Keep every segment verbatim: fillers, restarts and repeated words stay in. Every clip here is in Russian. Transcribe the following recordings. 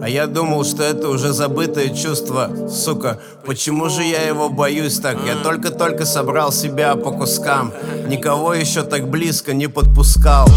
А я думал, что это уже забытое чувство. Сука, почему же я его боюсь так? Я только-только собрал себя по кускам. Никого еще так близко не подпускал.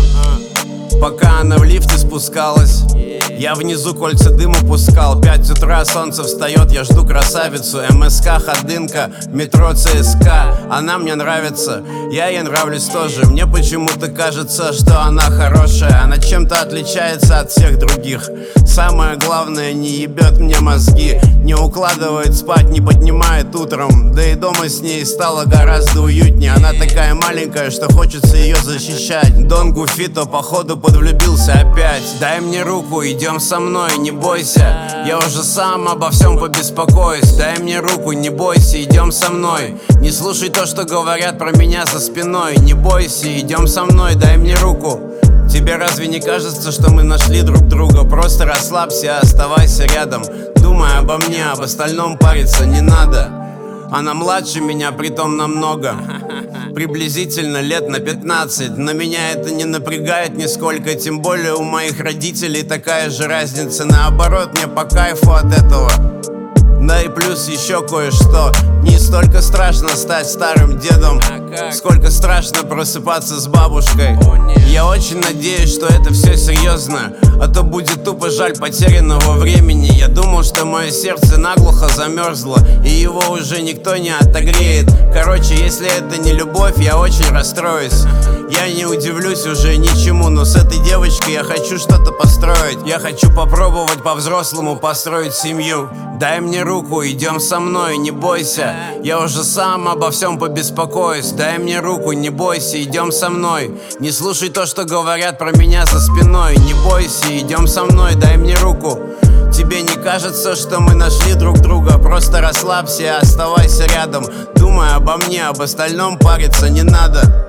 Пока она в лифте спускалась, я внизу кольца дыма пускал. Пять утра, солнце встает, я жду красавицу. МСК, ходынка, метро ЦСКА. Она мне нравится, я ей нравлюсь тоже. Мне почему-то кажется, что она хорошая. Она чем-то отличается от всех других. Самое главное, не ебет мне мозги. Не укладывает спать, не поднимает утром. Да и дома с ней стало гораздо уютнее. Она такая маленькая, что хочется ее защищать. Дон Гуфито, походу, подвлюбился опять. Дай мне руку, идем со мной, не бойся. Я уже сам обо всем побеспокоюсь. Дай мне руку, не бойся, идем со мной. Не слушай то, что говорят про меня за спиной. Не бойся, идем со мной, дай мне руку. Тебе разве не кажется, что мы нашли друг друга? Просто расслабься, оставайся рядом. Думай обо мне, об остальном париться не надо. Она младше меня, притом намного. Приблизительно лет на пятнадцать. Но меня это не напрягает нисколько. Тем более у моих родителей такая же разница. Наоборот, мне по кайфу от этого. Да и плюс еще кое-что. Не столько страшно стать старым дедом, сколько страшно просыпаться с бабушкой. Я очень надеюсь, что это все серьезно, а то будет тупо жаль потерянного времени. Я думал, что мое сердце наглухо замерзло, и его уже никто не отогреет. Короче, если это не любовь, я очень расстроюсь. Я не удивлюсь уже ничему, но с этой девочкой я хочу что-то построить. Я хочу попробовать по-взрослому построить семью. Дай мне руку, идем со мной, не бойся. Я уже сам обо всем побеспокоюсь. Дай мне руку, не бойся, идем со мной. Не слушай то, что говорят про меня за спиной. Не бойся, идем со мной, дай мне руку. Тебе не кажется, что мы нашли друг друга? Просто расслабься, оставайся рядом. Думай обо мне, об остальном париться не надо.